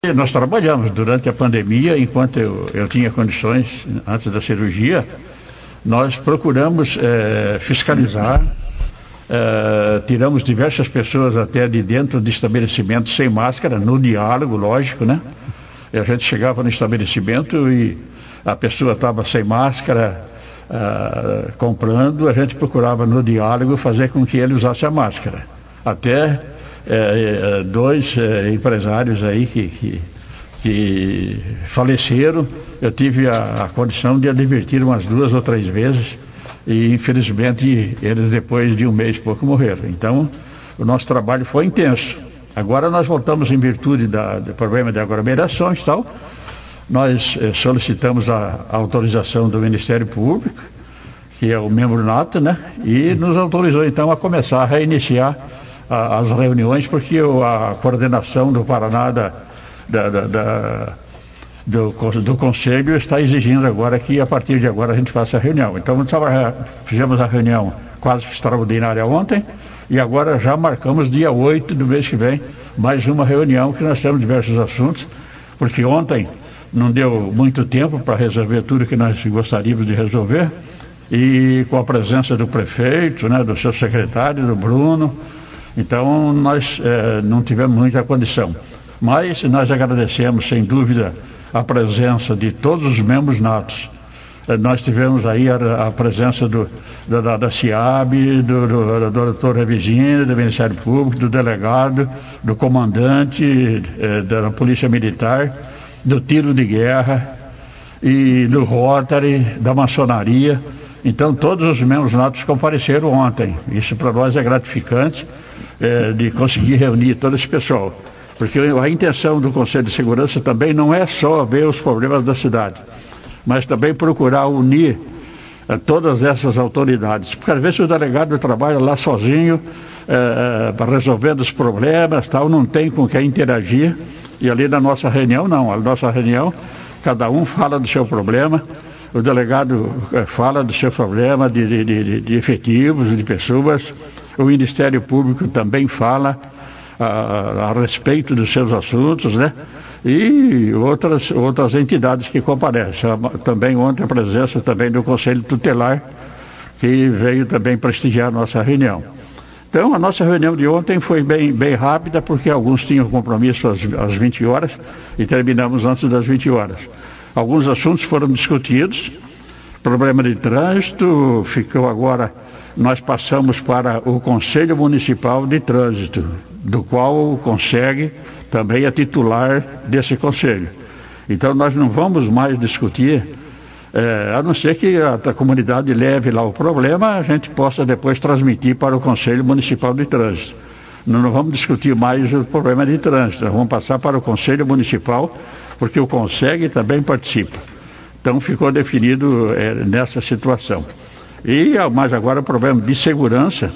Nós trabalhamos durante a pandemia, enquanto eu tinha condições, antes da cirurgia, nós procuramos fiscalizar, tiramos diversas pessoas até de dentro de estabelecimentos sem máscara, no diálogo, lógico, né? E a gente chegava no estabelecimento e a pessoa estava sem máscara, comprando, a gente procurava no diálogo fazer com que ele usasse a máscara. Até dois empresários aí que faleceram, eu tive a condição de advertir umas 2 ou 3 vezes e infelizmente eles depois de um mês e pouco morreram. Então o nosso trabalho foi intenso. Agora nós voltamos em virtude do problema de aglomerações e tal. Nós solicitamos a autorização do Ministério Público, que é o membro nato, né? E nos autorizou então a começar a reiniciar as reuniões, porque a coordenação do Paraná do Conselho está exigindo agora que a partir de agora a gente faça a reunião. Então fizemos a reunião quase extraordinária ontem e agora já marcamos dia 8 do mês que vem mais uma reunião, que nós temos diversos assuntos, porque ontem não deu muito tempo para resolver tudo que nós gostaríamos de resolver, e com a presença do prefeito, né, do seu secretário, do Bruno. Então nós não tivemos muita condição, mas nós agradecemos sem dúvida a presença de todos os membros natos. Nós tivemos aí a presença da CIAB, do doutor Revisino, do Ministério Público, do delegado, do comandante da Polícia Militar, do Tiro de Guerra e do Rotary, da maçonaria. Então todos os membros natos compareceram ontem. Isso para nós é gratificante, de conseguir reunir todo esse pessoal, porque a intenção do Conselho de Segurança também não é só ver os problemas da cidade, mas também procurar unir todas essas autoridades, porque às vezes o delegado trabalha lá sozinho, resolvendo os problemas, tal, não tem com quem interagir, e ali na nossa reunião não, a nossa reunião cada um fala do seu problema, o delegado fala do seu problema de efetivos, de pessoas. O Ministério Público também fala a respeito dos seus assuntos, né? E outras entidades que comparecem. Também ontem a presença também do Conselho Tutelar, que veio também prestigiar a nossa reunião. Então a nossa reunião de ontem foi bem rápida, porque alguns tinham compromisso às 20 horas e terminamos antes das 20 horas. Alguns assuntos foram discutidos, problema de trânsito ficou agora. Nós passamos para o Conselho Municipal de Trânsito, do qual o CONSEG também é titular desse conselho. Então nós não vamos mais discutir, a não ser que a comunidade leve lá o problema, a gente possa depois transmitir para o Conselho Municipal de Trânsito. Não vamos discutir mais o problema de trânsito, nós vamos passar para o Conselho Municipal, porque o CONSEG também participa. Então ficou definido nessa situação. Mas agora o problema de segurança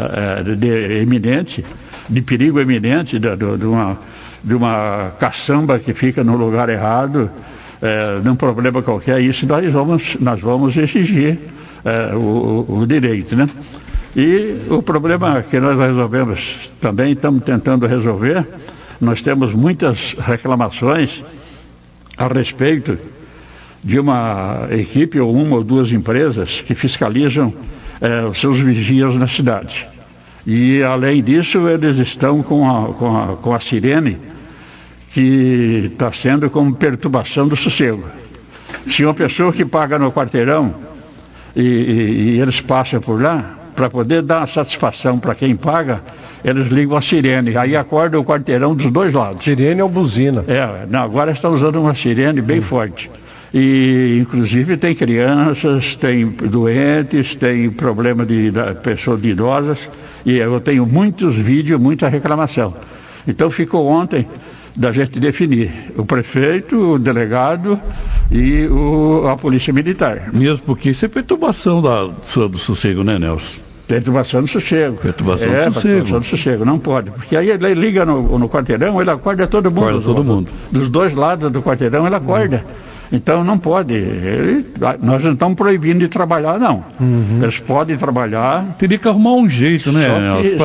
de perigo eminente, de uma caçamba que fica no lugar errado, num problema qualquer, isso nós vamos exigir o direito, né? E o problema que nós resolvemos, também estamos tentando resolver, nós temos muitas reclamações a respeito de uma equipe ou 1 ou 2 empresas que fiscalizam os seus vigias na cidade. E além disso, eles estão com a sirene, que está sendo como perturbação do sossego. Se uma pessoa que paga no quarteirão e eles passam por lá, para poder dar uma satisfação para quem paga, eles ligam a sirene, aí acorda o quarteirão dos dois lados. Sirene ou buzina? Agora estão usando uma sirene bem forte. E inclusive tem crianças, tem doentes, tem problema de pessoas idosas, e eu tenho muitos vídeos, muita reclamação. Então ficou ontem da gente definir o prefeito, o delegado e a polícia militar. Mesmo porque isso é perturbação do sossego, né, Nelson? Perturbação do sossego. Perturbação do sossego, não pode. Porque aí ele liga no quarteirão, ele acorda todo mundo. Acorda todo mundo. Dos dois lados do quarteirão ele acorda. Então não pode. Nós não estamos proibindo de trabalhar, não. Eles podem trabalhar. Teria que arrumar um jeito, né, Nelson,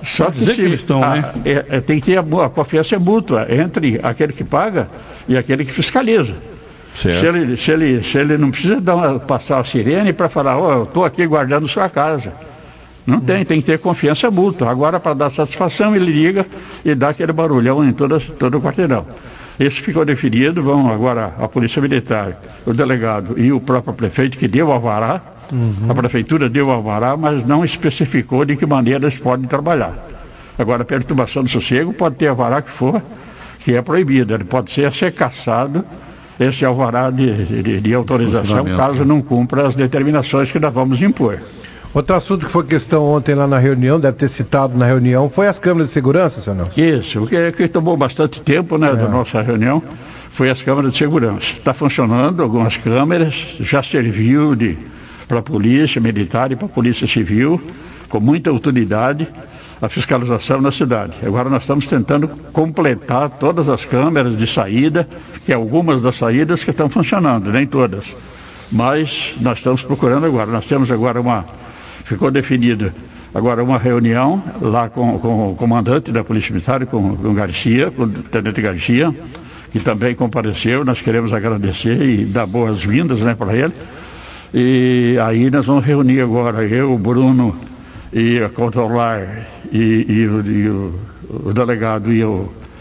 Só que dizer que eles estão, né? Tem que ter a confiança mútua entre aquele que paga e aquele que fiscaliza. Certo. Se ele não precisa passar a sirene para falar, eu estou aqui guardando sua casa. Não tem que ter confiança mútua. Agora, para dar satisfação, ele liga e dá aquele barulhão em todo o quarteirão. Esse ficou definido, vão agora a Polícia Militar, o delegado e o próprio prefeito que deu o alvará. A prefeitura deu o alvará, mas não especificou de que maneira eles podem trabalhar. Agora, a perturbação do sossego pode ter alvará que for, que é proibido. Ele pode ser cassado, esse alvará de autorização, caso não cumpra as determinações que nós vamos impor. Outro assunto que foi questão ontem lá na reunião, deve ter citado na reunião, foi as câmeras de segurança, senhor Nelson? Isso, o que tomou bastante tempo, né, da nossa reunião, foi as câmeras de segurança. Está funcionando algumas câmeras, já serviu para a polícia militar e para a polícia civil, com muita utilidade, a fiscalização na cidade. Agora nós estamos tentando completar todas as câmeras de saída, que algumas das saídas que estão funcionando, nem todas. Mas nós estamos procurando agora. Nós temos agora ficou definida agora uma reunião lá com o comandante da Polícia Militar, com o Garcia, com o Tenente Garcia, que também compareceu. Nós queremos agradecer e dar boas-vindas, né, para ele. E aí nós vamos reunir agora, eu, o Bruno, e a controlar, e o delegado e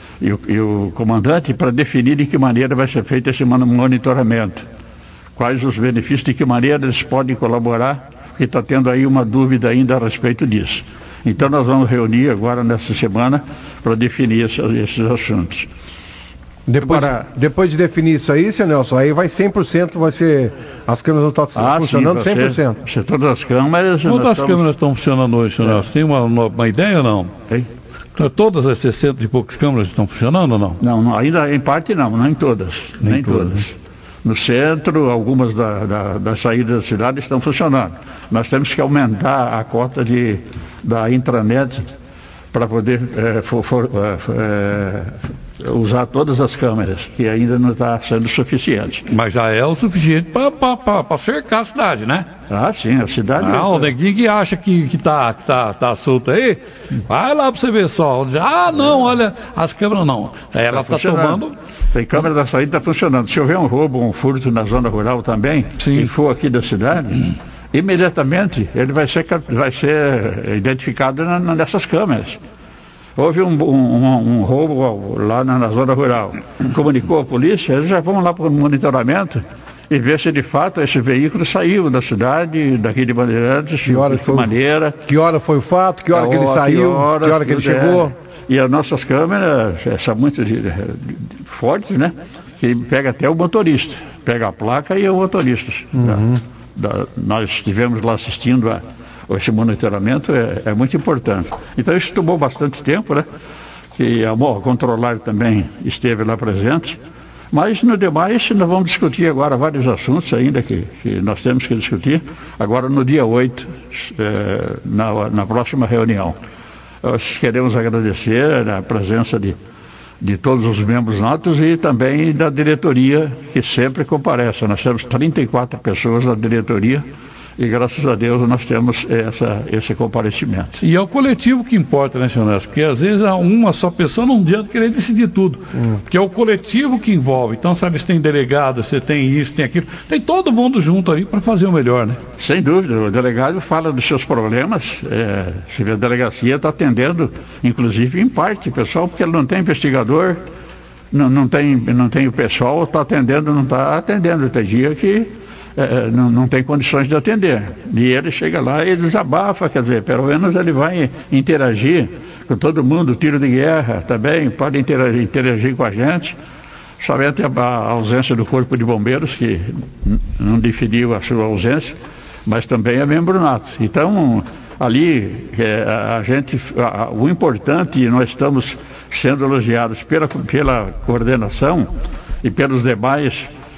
o comandante, para definir de que maneira vai ser feito esse monitoramento. Quais os benefícios, de que maneira eles podem colaborar, porque está tendo aí uma dúvida ainda a respeito disso. Então nós vamos reunir agora nessa semana para definir esses assuntos. Depois de definir isso aí, senhor Nelson, aí vai 100%, vai ser, as câmeras vão estar funcionando 100%. Se todas as câmeras... Quantas câmeras estão funcionando hoje, senhor Nelson? Tem uma ideia ou não? Tem. Então, todas as 60 e poucas câmeras estão funcionando ou não? Não, ainda em parte não em todas. Nem todas. No centro, algumas das saídas da cidade estão funcionando. Nós temos que aumentar a cota da intranet para poder usar todas as câmeras, que ainda não está sendo suficiente. Mas já é o suficiente para cercar a cidade, né? Ah, sim, a cidade... O neguinho que acha que tá solto aí, vai lá para você ver só. Não, olha, as câmeras não. Ela está tomando... Tem câmera da saída, está funcionando. Se houver um roubo, um furto na zona rural também, e for aqui da cidade, imediatamente ele vai ser identificado nessas câmeras. Houve um roubo lá na zona rural. Comunicou a polícia, eles já vão lá para o monitoramento e ver se de fato esse veículo saiu da cidade, daqui de Bandeirantes, de que maneira. Que hora foi o fato, que hora que ele saiu, que hora que ele chegou. E as nossas câmeras são muito fortes, né? Que pega até o motorista, pega a placa e o motorista. Nós estivemos lá assistindo esse monitoramento, é muito importante. Então isso tomou bastante tempo, né? Que a Controlar também esteve lá presente. Mas no demais nós vamos discutir agora vários assuntos ainda que nós temos que discutir. Agora no dia 8, na próxima reunião. Nós queremos agradecer a presença de todos os membros natos e também da diretoria, que sempre comparece. Nós temos 34 pessoas na diretoria e, graças a Deus, nós temos esse comparecimento. E é o coletivo que importa, né, senhor Nelson? Porque, às vezes, uma só pessoa não adianta querer decidir tudo. Porque é o coletivo que envolve. Então, sabe, você tem delegado, você tem isso, tem aquilo. Tem todo mundo junto aí para fazer o melhor, né? Sem dúvida. O delegado fala dos seus problemas. A delegacia está atendendo, inclusive, em parte, pessoal, porque ele não tem investigador, não tem o pessoal, está atendendo, não está atendendo. Tem dia que não tem condições de atender. E ele chega lá e desabafa, quer dizer, pelo menos ele vai interagir com todo mundo, tiro de guerra também, pode interagir com a gente. Somente a ausência do Corpo de Bombeiros, que não definiu a sua ausência, mas também é membro nato. Então, ali, o importante, e nós estamos sendo elogiados pela coordenação e pelos demais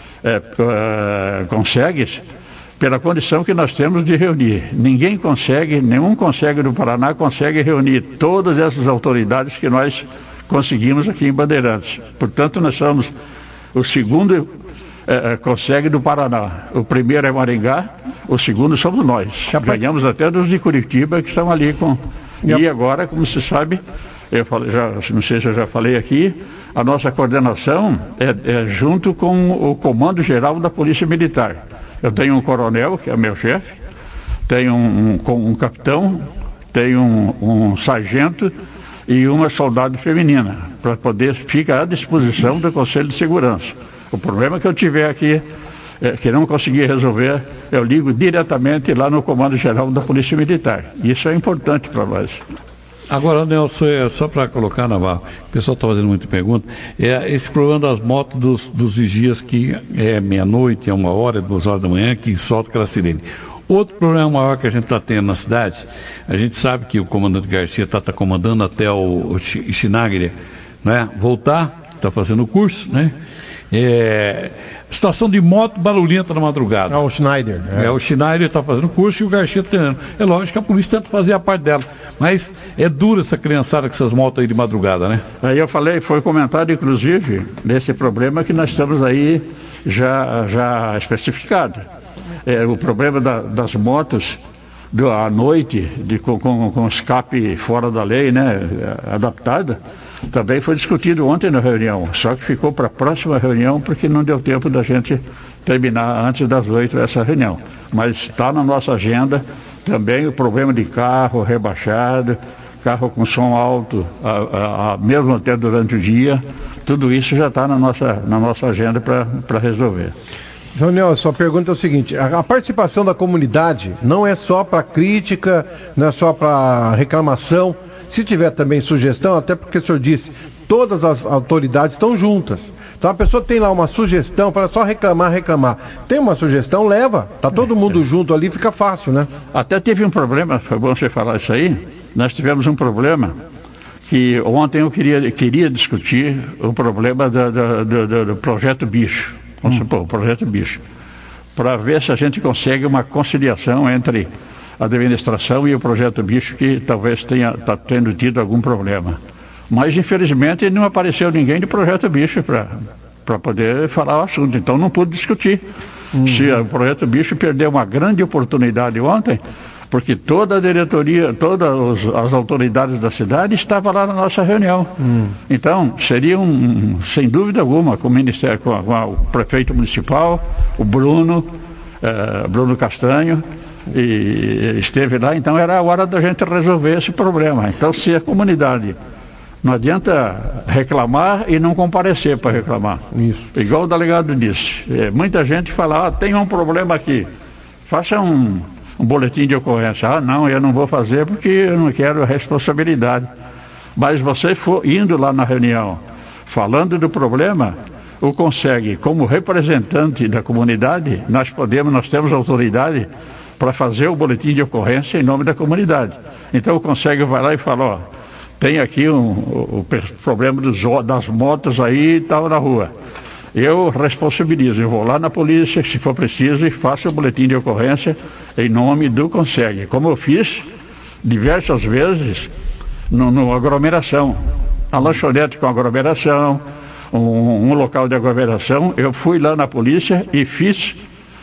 consegues, pela condição que nós temos de reunir. Nenhum consegue do Paraná consegue reunir todas essas autoridades que nós conseguimos aqui em Bandeirantes. Portanto, nós somos o segundo consegue do Paraná. O primeiro é Maringá, o segundo somos nós. Ganhamos até dos de Curitiba, que estão ali E agora, como se sabe, eu falei, não sei se eu já falei aqui, a nossa coordenação é junto com o Comando Geral da Polícia Militar. Eu tenho um coronel, que é meu chefe, tenho um capitão, tenho um sargento e uma soldado feminina, para poder ficar à disposição do Conselho de Segurança. O problema que eu tiver aqui, que não conseguir resolver, eu ligo diretamente lá no Comando Geral da Polícia Militar. Isso é importante para nós. Agora, Nelson, só para colocar, Navarro, o pessoal está fazendo muita pergunta, esse problema das motos dos vigias que é meia-noite, 1h, 2h da manhã, que solta aquela sirene. Outro problema maior que a gente está tendo na cidade, a gente sabe que o comandante Garcia está comandando até o Schneider, né, voltar, está fazendo o curso, né? Situação de moto barulhenta na madrugada. O Schneider. O Schneider está fazendo curso e o Garcia treinando. É lógico que a polícia tenta fazer a parte dela, mas é dura essa criançada com essas motos aí de madrugada, né? Aí eu falei, foi comentado inclusive desse problema que nós estamos aí já especificado. O problema das motos à noite, com escape fora da lei, né, adaptada, também foi discutido ontem na reunião, só que ficou para a próxima reunião porque não deu tempo da gente terminar antes das 8 essa reunião. Mas está na nossa agenda também o problema de carro rebaixado, carro com som alto, mesmo até durante o dia, tudo isso já está na nossa agenda para resolver. João Nelson, sua pergunta é o seguinte, a participação da comunidade não é só para crítica, não é só para reclamação, se tiver também sugestão, até porque o senhor disse, todas as autoridades estão juntas. Então a pessoa tem lá uma sugestão, para só reclamar. Tem uma sugestão, leva. Está todo mundo junto ali, fica fácil, né? Até teve um problema, foi bom você falar isso aí, nós tivemos um problema que ontem eu queria discutir o problema do projeto Bicho. Vamos supor, o projeto Bicho, para ver se a gente consegue uma conciliação entre a administração e o projeto Bicho, que talvez está tendo tido algum problema. Mas, infelizmente, não apareceu ninguém do projeto Bicho para poder falar o assunto, então não pude discutir. Se o projeto Bicho perdeu uma grande oportunidade ontem, porque toda a diretoria, todas as autoridades da cidade estavam lá na nossa reunião. Então, seria sem dúvida alguma, com o Ministério, com o prefeito municipal, o Bruno Castanho, e esteve lá, então era a hora da gente resolver esse problema. Então, se a comunidade, não adianta reclamar e não comparecer para reclamar. Isso. Igual o delegado disse, muita gente fala, tem um problema aqui, faça um boletim de ocorrência. Não, eu não vou fazer porque eu não quero a responsabilidade. Mas você for indo lá na reunião, falando do problema, o consegue, como representante da comunidade, nós temos autoridade para fazer o boletim de ocorrência em nome da comunidade. Então o consegue vai lá e fala, tem aqui o problema das motos aí e tal na rua. Eu responsabilizo, eu vou lá na polícia, se for preciso, e faço o boletim de ocorrência em nome do Consegue, como eu fiz diversas vezes no aglomeração. A lanchonete com aglomeração, um local de aglomeração, eu fui lá na polícia e fiz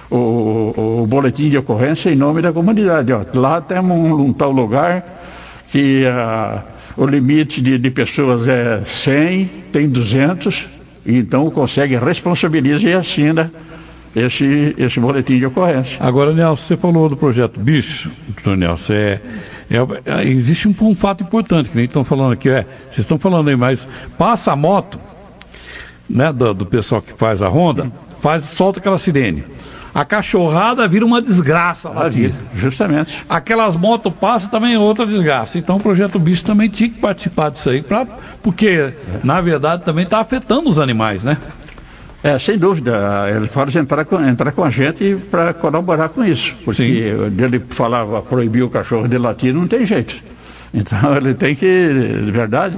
o boletim de ocorrência em nome da comunidade. Lá temos um tal lugar que o limite de pessoas é 100, tem 200, então o Consegue responsabiliza e assina esse boletim de ocorrência. Agora, Nelson, você falou do projeto Bicho, doutor Nelson, existe um fato importante, que nem estão falando aqui, vocês estão falando aí, mas passa a moto, né, do pessoal que faz a ronda, solta aquela sirene. A cachorrada vira uma desgraça lá dentro. Justamente. Aquelas motos passam também é outra desgraça. Então o projeto Bicho também tinha que participar disso aí, porque, na verdade, também está afetando os animais, né? Sem dúvida. Ele pode entrar com a gente para colaborar com isso. Porque dele proibir o cachorro de latir, não tem jeito. Então ele tem que, de verdade,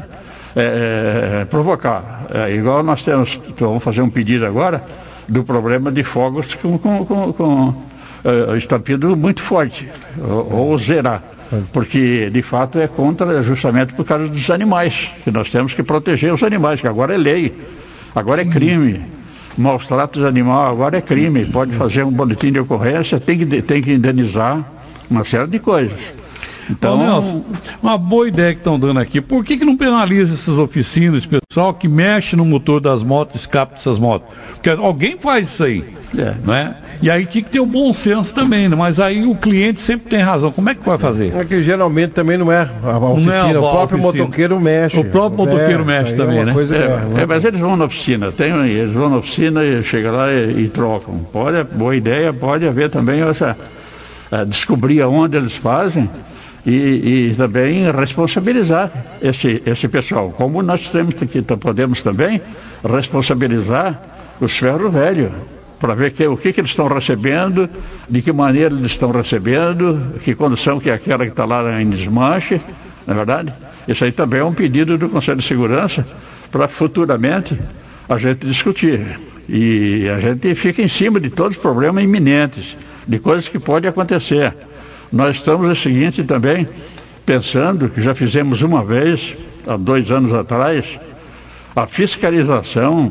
provocar. Igual nós vamos fazer um pedido agora do problema de fogos com estampido muito forte, ou zerar, porque de fato é contra, justamente por causa dos animais, que nós temos que proteger os animais, que agora é lei, agora é crime, maus tratos animais agora é crime, pode fazer um boletim de ocorrência, tem que indenizar uma série de coisas. Então, Nelson, uma boa ideia que estão dando aqui. Por que não penaliza essas oficinas, esse pessoal que mexe no motor das motos, escapa dessas motos? Porque alguém faz isso aí, né? E aí tinha que ter o bom senso também, né? Mas aí o cliente sempre tem razão. Como é que vai fazer? É que geralmente também não é a oficina, o próprio motoqueiro mexe. O próprio motoqueiro mexe também, né? Mas eles vão na oficina, eles vão na oficina e chegam lá e trocam. Boa ideia, pode haver também descobrir aonde eles fazem e também responsabilizar esse pessoal. Como nós podemos também responsabilizar os ferros velhos, para ver o que eles estão recebendo, de que maneira eles estão recebendo, que condição que é aquela que está lá em desmanche, não é verdade? Isso aí também é um pedido do Conselho de Segurança para futuramente a gente discutir. E a gente fica em cima de todos os problemas iminentes, de coisas que podem acontecer. Nós estamos o seguinte também, pensando que já fizemos uma vez, há 2 anos atrás, a fiscalização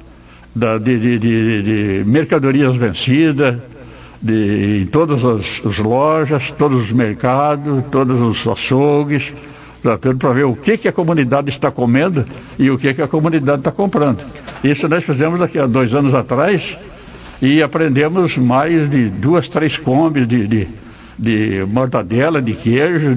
de mercadorias vencidas, em todas as lojas, todos os mercados, todos os açougues, para ver o que a comunidade está comendo e o que a comunidade está comprando. Isso nós fizemos há 2 anos atrás e aprendemos mais de 2, 3 combis de mortadela, de queijo,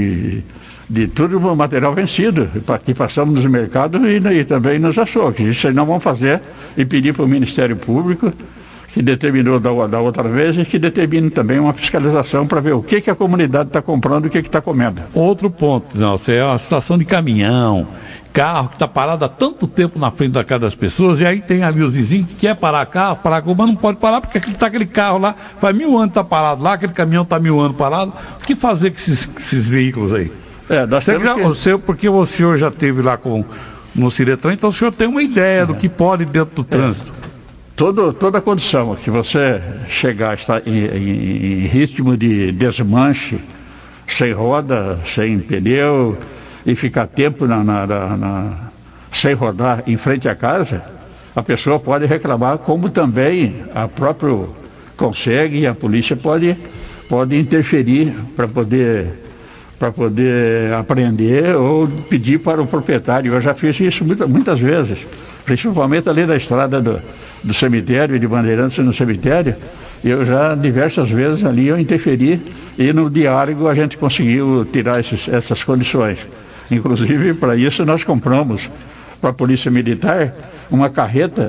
de tudo material vencido, que passamos nos mercados e também nos açougues. Isso aí nós vamos fazer e pedir para o Ministério Público, que determinou da outra vez, e que determine também uma fiscalização para ver o que a comunidade está comprando e o que está comendo. Outro ponto, Nelson, é a situação de caminhão, carro que está parado há tanto tempo na frente da casa das pessoas, e aí tem ali os vizinhos que quer parar carro, mas não pode parar porque está aquele carro lá, faz 1000 anos que está parado lá, aquele caminhão está 1000 anos parado. O que fazer com esses veículos aí? Porque o senhor já esteve lá no Ciretran, então o senhor tem uma ideia do que pode dentro do trânsito. Toda a condição que você chegar a estar em ritmo de desmanche, sem roda, sem pneu, e ficar tempo sem rodar em frente à casa, a pessoa pode reclamar, como também a própria consegue e a polícia pode interferir para poder apreender ou pedir para o proprietário. Eu já fiz isso muitas vezes, principalmente ali da estrada do cemitério, de Bandeirantes no cemitério. Eu já diversas vezes ali eu interferi e no diálogo a gente conseguiu tirar essas condições. Inclusive, para isso nós compramos para a Polícia Militar uma carreta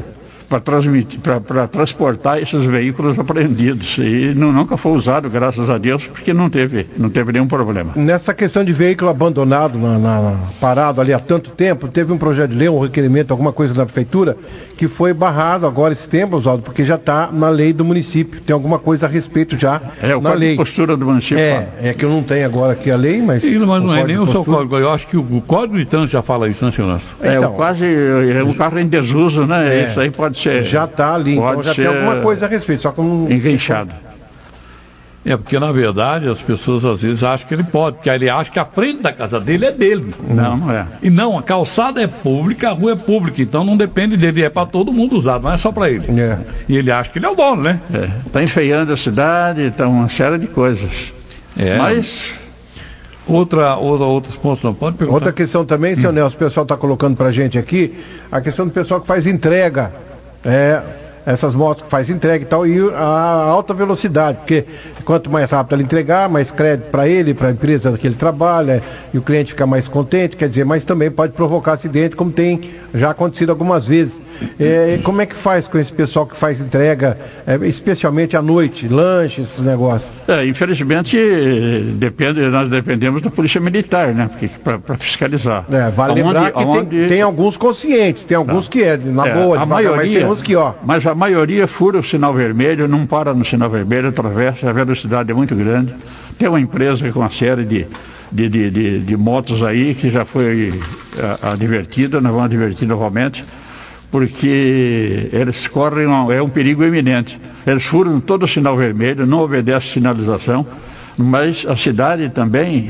para transportar esses veículos apreendidos. E nunca foi usado, graças a Deus, porque não teve nenhum problema. Nessa questão de veículo abandonado, parado ali há tanto tempo, teve um projeto de lei, um requerimento, alguma coisa da prefeitura, que foi barrado agora esse tempo, Oswaldo, porque já está na lei do município. Tem alguma coisa a respeito já na lei. A postura do município. É que eu não tenho agora aqui a lei, mas... Sim, mas não é nem o seu código. Eu acho que o Código de Trânsito já fala isso, né, senhor Nelson? Um carro em desuso, né? Isso aí pode ser... Já está ali, então já tem alguma coisa a respeito, só que não... Enganchado. Porque na verdade as pessoas às vezes acham que ele pode, porque ele acha que a frente da casa dele é dele. Não é. E não, a calçada é pública, a rua é pública, então não depende dele, é para todo mundo usar, não é só para ele. E ele acha que ele é o dono, né? Está enfeiando a cidade, está uma série de coisas. Mas... Outros pontos não pode perguntar. Outra questão também, senhor Nelson, o pessoal está colocando para a gente aqui, a questão do pessoal que faz entrega. Essas motos que faz entrega e tal, e a alta velocidade, porque quanto mais rápido ele entregar, mais crédito para ele, para a empresa que ele trabalha, e o cliente fica mais contente, quer dizer, mas também pode provocar acidente, como tem já acontecido algumas vezes. Como é que faz com esse pessoal que faz entrega, especialmente à noite, lanche, esses negócios? Infelizmente, nós dependemos da Polícia Militar, né, para fiscalizar. Vale lembrar que tem alguns conscientes, tem alguns que na boa, mas tem uns que, Mas a maioria fura o sinal vermelho, não para no sinal vermelho, atravessa, a velocidade é muito grande. Tem uma empresa com uma série de motos aí que já foi advertida, nós vamos advertir novamente, porque eles correm, é um perigo iminente. Eles furam todo o sinal vermelho, não obedecem sinalização, mas a cidade também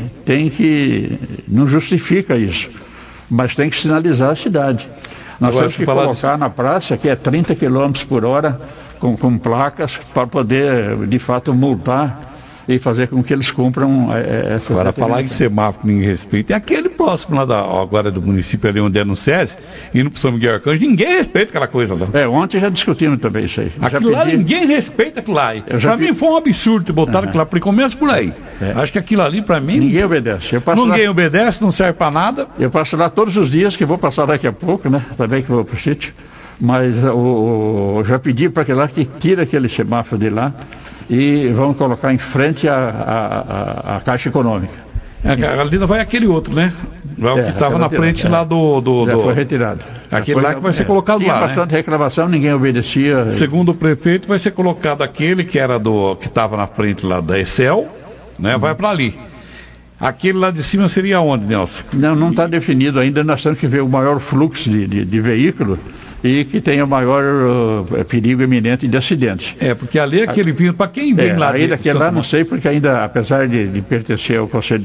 não justifica isso, mas tem que sinalizar a cidade. Nós temos que colocar na praça que é 30 km por hora com placas para poder, de fato, multar e fazer com que eles cumpram essa. Agora, falar em semáforo que ninguém respeita, é aquele próximo lá agora do município ali onde é no SESI, indo para São Miguel Arcanjo, ninguém respeita aquela coisa lá. Ontem já discutimos também isso aí. Aquilo lá, ninguém respeita aquilo lá. Para mim foi um absurdo ter botado aquilo lá, porque começa por aí. Acho que aquilo ali, para mim... Ninguém obedece. Ninguém obedece, não serve para nada. Eu passo lá todos os dias, que vou passar daqui a pouco, né? Também que vou para o sítio. Mas já pedi para aquele lá que tira aquele semáforo de lá e vamos colocar em frente à Caixa Econômica. Ali vai aquele outro, né? O que estava na frente lá do... Já foi retirado. Aquele lá que vai ser colocado tinha lá, bastante reclamação, ninguém obedecia. Segundo o prefeito, vai ser colocado aquele que era que estava na frente lá da Excel, né? Vai para ali. Aquele lá de cima seria onde, Nelson? Não está definido ainda, nós temos que ver o maior fluxo de veículos e que tenha maior perigo iminente de acidentes. Porque ali é aquele vindo, para quem vem lá... Ainda aquele lá não sei, porque ainda, apesar de pertencer ao Conselho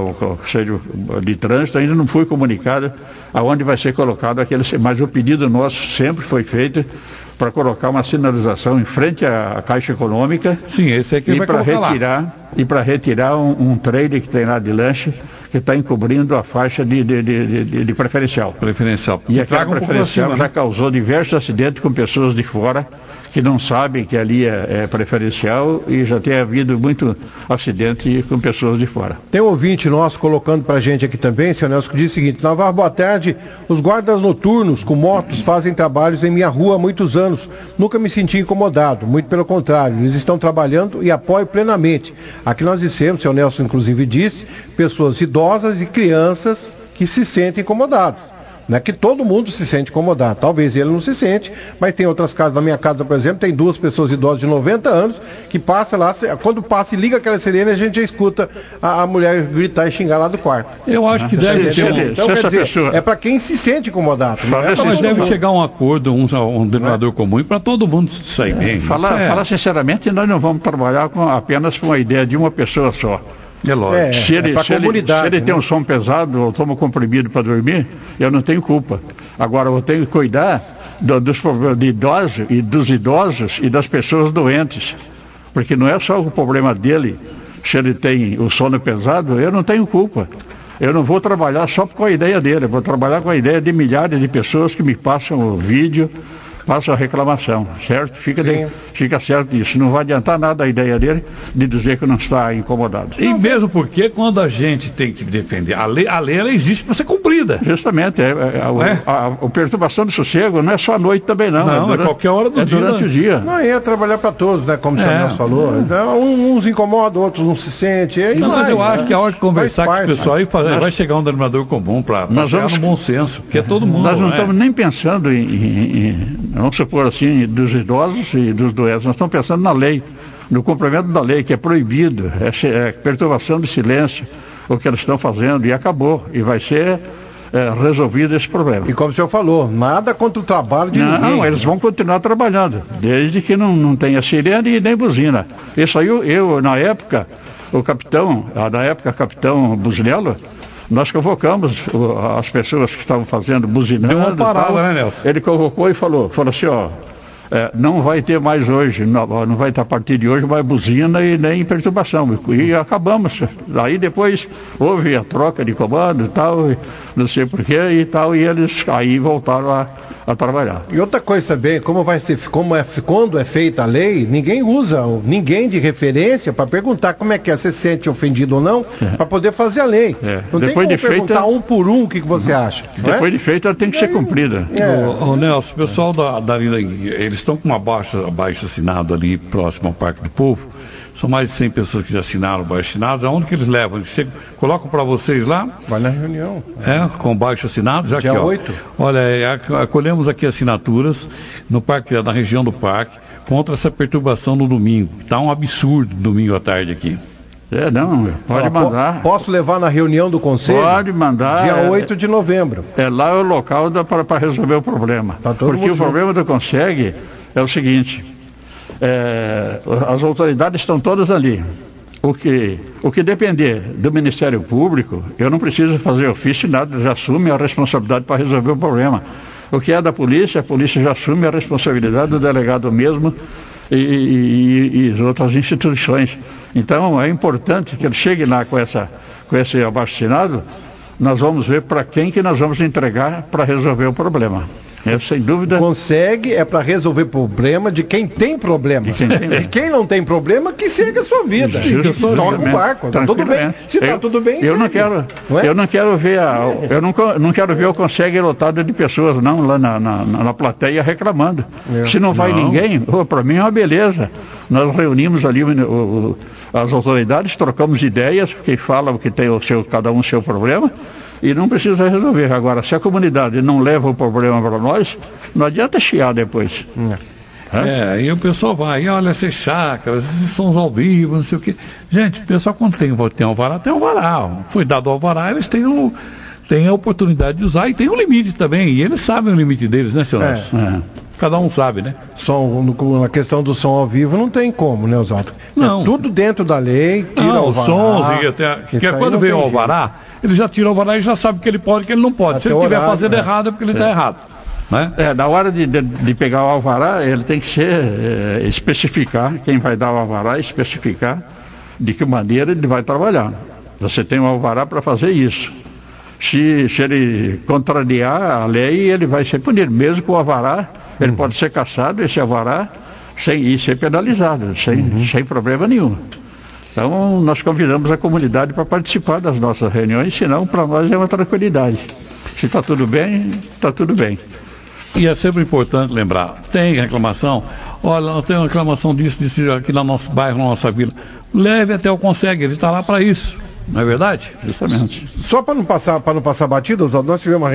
de Trânsito, ainda não foi comunicado aonde vai ser colocado aquele... Mas o pedido nosso sempre foi feito para colocar uma sinalização em frente à Caixa Econômica. Sim, esse é que vai colocar lá. E para retirar um trailer que tem lá de lanche, que está encobrindo a faixa de preferencial. E aquela preferencial já causou diversos acidentes com pessoas de fora que não sabem que ali é preferencial e já tem havido muito acidente com pessoas de fora. Tem um ouvinte nosso colocando pra gente aqui também, senhor Nelson, que diz o seguinte: Navarro, boa tarde. Os guardas noturnos com motos fazem trabalhos em minha rua há muitos anos. Nunca me senti incomodado, muito pelo contrário. Eles estão trabalhando e apoio plenamente. Aqui nós dissemos, o senhor Nelson inclusive disse, pessoas idosas e crianças que se sentem incomodados. Não é que todo mundo se sente incomodado, talvez ele não se sente, mas tem outras casas, na minha casa, por exemplo, tem 2 pessoas idosas de 90 anos que passa lá, quando passa e liga aquela sirene, a gente já escuta a mulher gritar e xingar lá do quarto. Eu acho que deve ter Então, quer dizer, é para quem se sente incomodado. Mas deve chegar um acordo, um denominador comum para todo mundo sair bem. Falar sinceramente, nós não vamos trabalhar apenas com a ideia de uma pessoa só. É lógico. Se ele tem um som pesado ou toma comprimido para dormir, eu não tenho culpa. Agora, eu tenho que cuidar dos problemas dos idosos e das pessoas doentes. Porque não é só o problema dele, se ele tem o sono pesado, eu não tenho culpa. Eu não vou trabalhar só com a ideia dele, eu vou trabalhar com a ideia de milhares de pessoas que me passam o vídeo, passam a reclamação, certo? Fica certo isso. Não vai adiantar nada a ideia dele de dizer que não está incomodado. E mesmo porque quando a gente tem que defender, a lei ela existe para ser cumprida. Justamente. A perturbação do sossego não é só à noite também, não. Não, é qualquer hora do dia. Durante o dia. Não, é trabalhar para todos, né? Como o senhor Nelson falou. Uns incomodam, outros não se sentem. Mas eu acho que a hora de conversar com o pessoal aí vai chegar um denominador comum para chegar no bom senso, porque é todo mundo. Nós não estamos nem pensando vamos supor assim, dos idosos e dos doentes, nós estamos pensando na lei, no cumprimento da lei, que é proibido, é perturbação de silêncio, o que eles estão fazendo, e acabou, e vai ser resolvido esse problema. E como o senhor falou, nada contra o trabalho de ninguém. Não, eles vão continuar trabalhando, desde que não tenha sirene e nem buzina. Isso aí, eu na época, capitão Buzinello, nós convocamos as pessoas que estavam fazendo, buzinando. Deu uma parada, né, Nelson? Ele convocou e falou assim, não vai ter mais hoje, não vai ter a partir de hoje mais buzina e nem perturbação. E acabamos. Aí depois houve a troca de comando e tal, não sei porquê e tal, e eles aí voltaram a trabalhar. E outra coisa também, quando é feita a lei, ninguém usa ninguém de referência para perguntar como é que você se sente ofendido ou não, para poder fazer a lei. Não depois tem como perguntar um por um o que você acha. Depois de feita, ela tem que ser cumprida. Nelson, o pessoal eles estão com uma abaixo assinado ali próximo ao Parque do Povo. São mais de 100 pessoas que já assinaram o baixo assinado. Aonde que eles levam? Eles colocam para vocês lá? Vai na reunião. Com baixo assinado. Já dia aqui, 8. Olha, acolhemos aqui assinaturas no parque, na região do parque, contra essa perturbação no domingo. Está um absurdo domingo à tarde aqui. Pode mandar. Posso levar na reunião do Conselho? Pode mandar. Dia 8 de novembro. Lá é o local para resolver o problema. Porque o problema do Conseg é o seguinte, as autoridades estão todas ali. O que depender do Ministério Público, eu não preciso fazer ofício, nada, já assume a responsabilidade para resolver o problema. O que é da polícia, a polícia já assume a responsabilidade do delegado mesmo, e as outras instituições. Então é importante que ele chegue lá com esse abaixo-assinado. Nós vamos ver para quem que nós vamos entregar para resolver o problema. Sem dúvida. Consegue para resolver problema de quem tem problema. De quem não tem problema, que segue a sua vida. Toca o barco. Tá tudo bem. Se está tudo bem, eu não quero ver não quero ver o Conseg lotado de pessoas não lá na plateia reclamando. Se não vai ninguém, para mim é uma beleza. Nós reunimos ali as autoridades, trocamos ideias, quem fala que tem cada um o seu problema. E não precisa resolver. Agora, se a comunidade não leva o problema para nós, não adianta chiar depois. E o pessoal vai, olha, essas chácaras, esses sons ao vivo, não sei o quê. Gente, o pessoal quando tem alvará, tem alvará. Foi dado alvará, eles têm a oportunidade de usar e tem um limite também. E eles sabem o limite deles, né, senhor? Cada um sabe, né? Na questão do som ao vivo não tem como, né, Oswaldo? Não. Tudo dentro da lei, tira o alvará. Sons, que quando vem o alvará, ele já tira o alvará e já sabe que ele pode e que ele não pode. Se ele estiver fazendo errado é porque ele está errado. Né? Na hora de pegar o alvará, ele tem que especificar, quem vai dar o alvará, especificar de que maneira ele vai trabalhar. Você tem um alvará para fazer isso. Se ele contrariar a lei, ele vai ser punido. Mesmo com o alvará, ele pode ser cassado, esse alvará, e ser penalizado, sem problema nenhum. Então, nós convidamos a comunidade para participar das nossas reuniões, senão para nós é uma tranquilidade. Se está tudo bem, está tudo bem. E é sempre importante lembrar, tem reclamação, olha, nós temos reclamação disso aqui no nosso bairro, na nossa vila. Leve até o Conseg, ele está lá para isso. Não é verdade? Justamente. Só para não passar batido, nós tivemos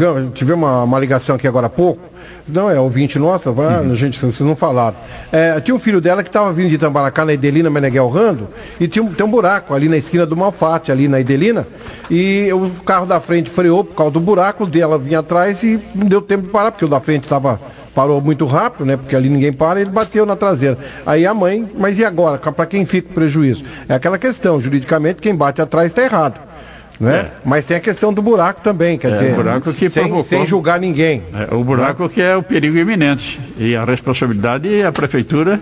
uma ligação aqui agora há pouco. Não, é ouvinte nossa, gente, vocês não falaram. Tinha um filho dela que estava vindo de Itamaracá, na Idelina Meneghel Rando, e tem um buraco ali na esquina do Malfatti, ali na Idelina, e o carro da frente freou por causa do buraco, dela vinha atrás e não deu tempo de parar, porque o da frente parou muito rápido, né? Porque ali ninguém para, ele bateu na traseira. Aí a mãe, mas e agora? Para quem fica o prejuízo? É aquela questão, juridicamente, quem bate atrás está errado. Né? Mas tem a questão do buraco também, quer dizer, o buraco que sem julgar ninguém. O buraco que é o perigo iminente. E a responsabilidade é a prefeitura,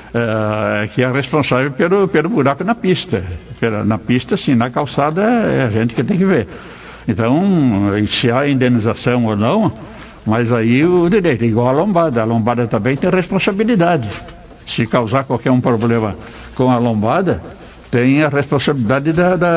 que é responsável pelo buraco na pista. Na pista, sim, na calçada é a gente que tem que ver. Então, se há indenização ou não, mas aí o direito, igual a lombada também tem responsabilidade. Se causar qualquer problema com a lombada, tem a responsabilidade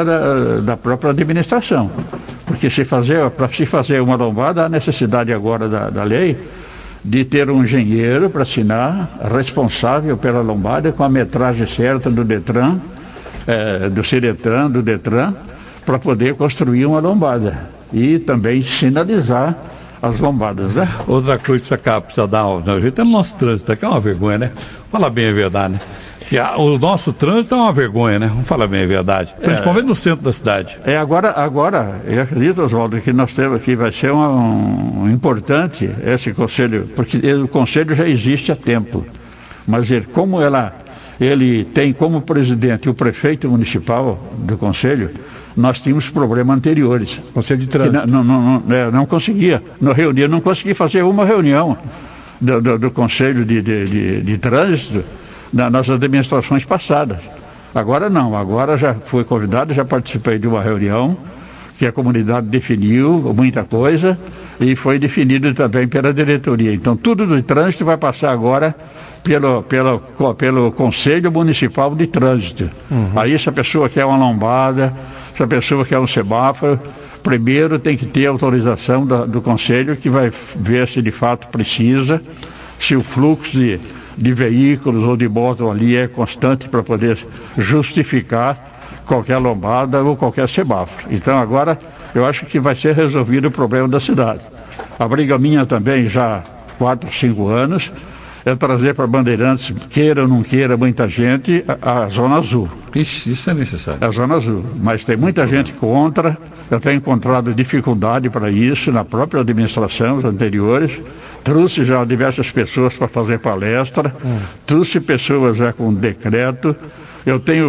da própria administração. Porque para se fazer uma lombada, há necessidade agora da lei de ter um engenheiro para assinar, responsável pela lombada, com a metragem certa do Detran, do Detran, para poder construir uma lombada. E também sinalizar as lombadas, né? Outra coisa que precisa dar um jeito é no nosso trânsito, que é uma vergonha, né? Fala bem a verdade, né? Que o nosso trânsito é uma vergonha, né? Vamos falar bem a verdade. Principalmente no centro da cidade. Agora, eu acredito, Oswaldo, que nós temos aqui, vai ser um importante esse conselho, porque o conselho já existe há tempo. Mas ele tem como presidente o prefeito municipal do conselho. Nós tínhamos problemas anteriores. Conselho de Trânsito. Não conseguia. Não consegui fazer uma reunião do Conselho de Trânsito nas administrações passadas. Agora não. Agora já fui convidado, já participei de uma reunião que a comunidade definiu muita coisa e foi definido também pela diretoria. Então tudo do trânsito vai passar agora pelo Conselho Municipal de Trânsito. Aí se a pessoa quer uma lombada, se a pessoa quer um semáforo, primeiro tem que ter autorização do Conselho, que vai ver se de fato precisa, se o fluxo de veículos ou de motos ali é constante para poder justificar qualquer lombada ou qualquer semáforo. Então agora eu acho que vai ser resolvido o problema da cidade. A briga minha também já há 4, 5 anos é trazer para Bandeirantes, queira ou não queira muita gente, a Zona Azul. Isso é necessário. A Zona Azul. Mas tem muita gente contra, eu tenho encontrado dificuldade para isso na própria administração, os anteriores. Trouxe já diversas pessoas para fazer palestra, trouxe pessoas já com decreto. Eu tenho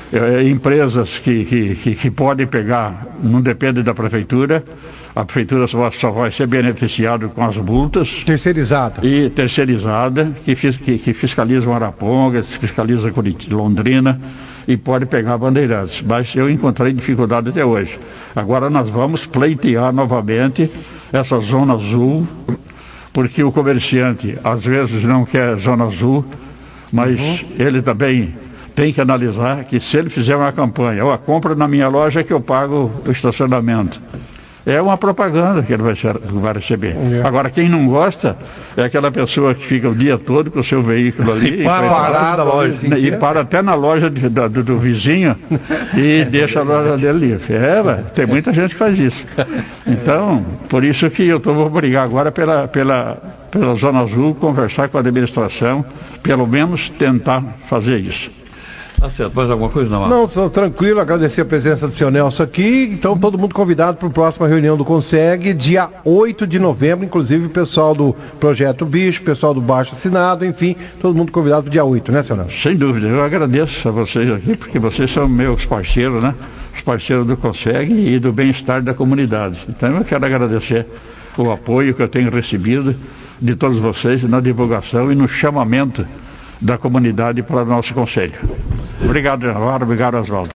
empresas que podem pegar, não depende da prefeitura, a prefeitura só vai ser beneficiada com as multas. Terceirizada. E terceirizada, que fiscaliza Arapongas, fiscaliza Londrina e pode pegar Bandeirantes. Mas eu encontrei dificuldade até hoje. Agora nós vamos pleitear novamente essa zona azul, porque o comerciante às vezes não quer zona azul, mas ele também tem que analisar que se ele fizer uma campanha, ou a compra na minha loja que eu pago o estacionamento. É uma propaganda que ele vai receber. Agora, quem não gosta é aquela pessoa que fica o dia todo com o seu veículo ali. E para loja. E para até na loja do vizinho e deixa a loja dele livre. Tem muita gente que faz isso. Então, por isso que eu vou brigar agora pela Zona Azul, conversar com a administração, pelo menos tentar fazer isso. Tá certo, mais alguma coisa, não? Não, só tranquilo, agradecer a presença do senhor Nelson aqui. Então, todo mundo convidado para a próxima reunião do Conseg, dia 8 de novembro, inclusive o pessoal do Projeto Bicho, o pessoal do Baixo Assinado, enfim, todo mundo convidado para o dia 8, né, senhor Nelson? Sem dúvida, eu agradeço a vocês aqui, porque vocês são meus parceiros, né? Os parceiros do Conseg e do bem-estar da comunidade. Então, eu quero agradecer o apoio que eu tenho recebido de todos vocês na divulgação e no chamamento da comunidade para o nosso conselho. Obrigado, Navarro. Obrigado, Oswaldo.